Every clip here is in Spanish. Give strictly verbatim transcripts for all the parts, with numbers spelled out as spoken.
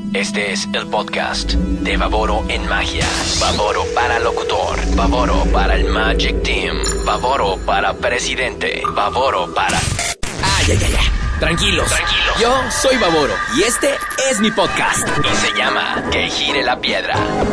Este es el podcast de Baboro en Magia. Baboro para locutor. Baboro para el Magic Team. Baboro para presidente. Baboro para... Ah, ya, ya, ya. Tranquilos. Tranquilos. Yo soy Baboro y este es mi podcast. Y se llama Que Gire la Piedra.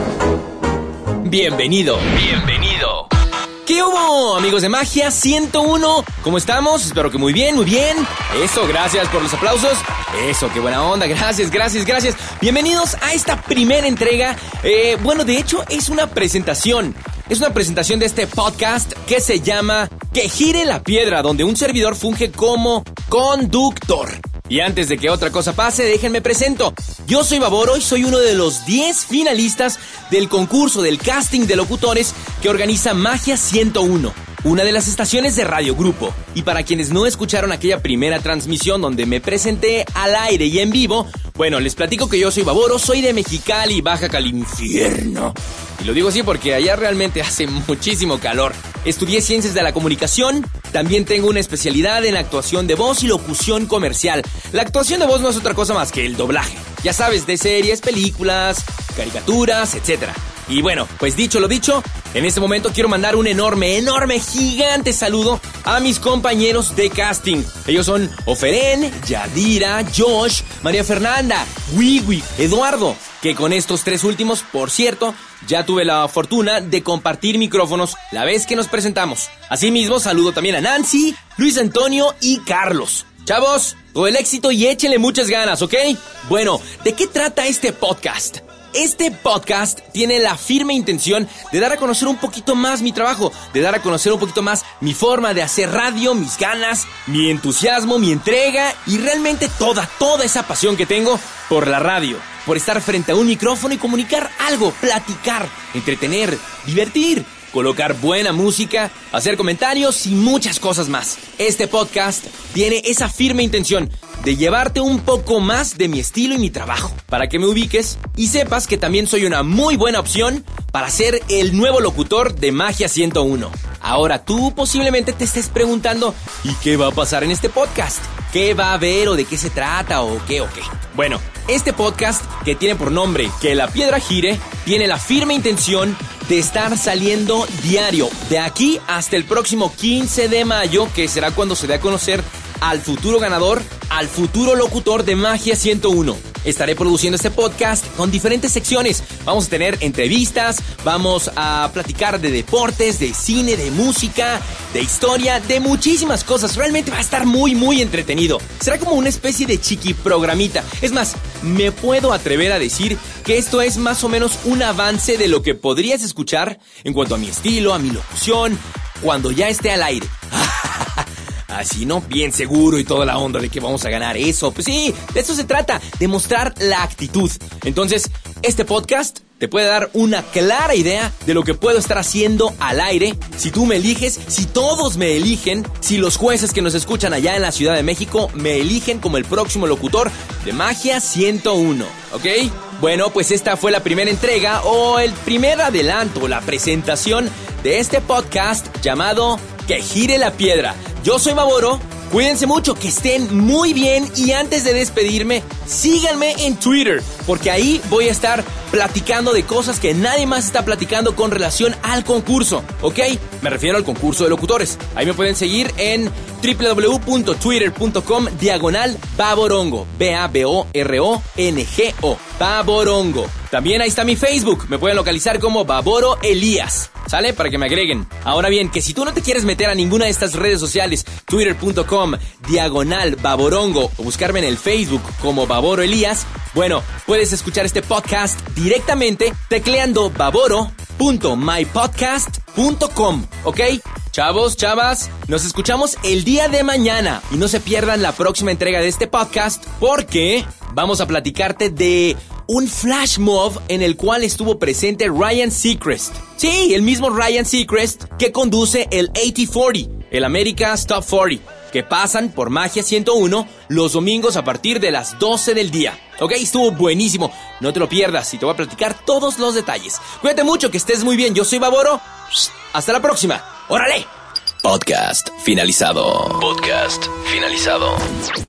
Bienvenido. Bienvenido. ¿Qué hubo, amigos de Magia ciento uno? ¿Cómo estamos? Espero que muy bien, muy bien. Eso, gracias por los aplausos. Eso, qué buena onda. Gracias, gracias, gracias. Bienvenidos a esta primera entrega. Eh, bueno, de hecho, es una presentación. Es una presentación de este podcast que se llama Que Gire la Piedra, donde un servidor funge como conductor. Y antes de que otra cosa pase, déjenme presento. Yo soy Baboro y soy uno de los diez finalistas del concurso del casting de locutores que organiza Magia ciento uno, una de las estaciones de Radio Grupo. Y para quienes no escucharon aquella primera transmisión donde me presenté al aire y en vivo, bueno, les platico que yo soy Baboro, soy de Mexicali, Baja California. Y lo digo así porque allá realmente hace muchísimo calor. Estudié Ciencias de la Comunicación, también tengo una especialidad en actuación de voz y locución comercial. La actuación de voz no es otra cosa más que el doblaje. Ya sabes, de series, películas, caricaturas, etcétera. Y bueno, pues dicho lo dicho, en este momento quiero mandar un enorme, enorme, gigante saludo a mis compañeros de casting. Ellos son Oferen, Yadira, Josh, María Fernanda, Wiwi, Eduardo, que con estos tres últimos, por cierto, ya tuve la fortuna de compartir micrófonos la vez que nos presentamos. Asimismo, saludo también a Nancy, Luis Antonio y Carlos. Chavos, todo el éxito y échenle muchas ganas, ¿ok? Bueno, ¿de qué trata este podcast? Este podcast tiene la firme intención de dar a conocer un poquito más mi trabajo, de dar a conocer un poquito más mi forma de hacer radio, mis ganas, mi entusiasmo, mi entrega y realmente toda, toda esa pasión que tengo por la radio, por estar frente a un micrófono y comunicar algo, platicar, entretener, divertir, colocar buena música, hacer comentarios y muchas cosas más. Este podcast tiene esa firme intención de llevarte un poco más de mi estilo y mi trabajo, para que me ubiques y sepas que también soy una muy buena opción para ser el nuevo locutor de Magia ciento uno. Ahora tú posiblemente te estés preguntando, ¿y qué va a pasar en este podcast? ¿Qué va a haber o de qué se trata o qué o qué? Bueno, este podcast que tiene por nombre Que la Piedra Gire, tiene la firme intención de estar saliendo diario, de aquí hasta el próximo quince de mayo, que será cuando se dé a conocer al futuro ganador, al futuro locutor de Magia ciento uno. Estaré produciendo este podcast con diferentes secciones. Vamos a tener entrevistas, vamos a platicar de deportes, de cine, de música, de historia, de muchísimas cosas. Realmente va a estar muy, muy entretenido. Será como una especie de chiqui programita. Es más, me puedo atrever a decir que esto es más o menos un avance de lo que podrías escuchar en cuanto a mi estilo, a mi locución, cuando ya esté al aire. Así, ¿no? Bien seguro y toda la onda de que vamos a ganar eso. Pues sí, de eso se trata, de mostrar la actitud. Entonces, este podcast te puede dar una clara idea de lo que puedo estar haciendo al aire. Si tú me eliges, si todos me eligen, si los jueces que nos escuchan allá en la Ciudad de México me eligen como el próximo locutor de Magia ciento uno, ¿ok? Bueno, pues esta fue la primera entrega o el primer adelanto, la presentación de este podcast llamado Que Gire la Piedra. Yo soy Baboro, cuídense mucho, que estén muy bien y antes de despedirme, síganme en Twitter, porque ahí voy a estar platicando de cosas que nadie más está platicando con relación al concurso, ¿ok? Me refiero al concurso de locutores. Ahí me pueden seguir en www.twitter.com diagonal Baborongo, B A B O R O N G O, Baborongo. También ahí está mi Facebook, me pueden localizar como Baboro Elías, ¿sale? Para que me agreguen. Ahora bien, que si tú no te quieres meter a ninguna de estas redes sociales, twitter.com diagonal Baborongo o buscarme en el Facebook como Baboro Elías, bueno, puedes escuchar este podcast directamente tecleando baboro punto my podcast punto com, ¿ok? Chavos, chavas, nos escuchamos el día de mañana y no se pierdan la próxima entrega de este podcast porque vamos a platicarte de un flash mob en el cual estuvo presente Ryan Seacrest. Sí, el mismo Ryan Seacrest que conduce el ochenta cuarenta, el America's Top cuarenta, que pasan por Magia ciento uno los domingos a partir de las doce del día. Ok, estuvo buenísimo, no te lo pierdas y te voy a platicar todos los detalles. Cuídate mucho, que estés muy bien, yo soy Baboro. Hasta la próxima, ¡órale! Podcast finalizado. Podcast finalizado.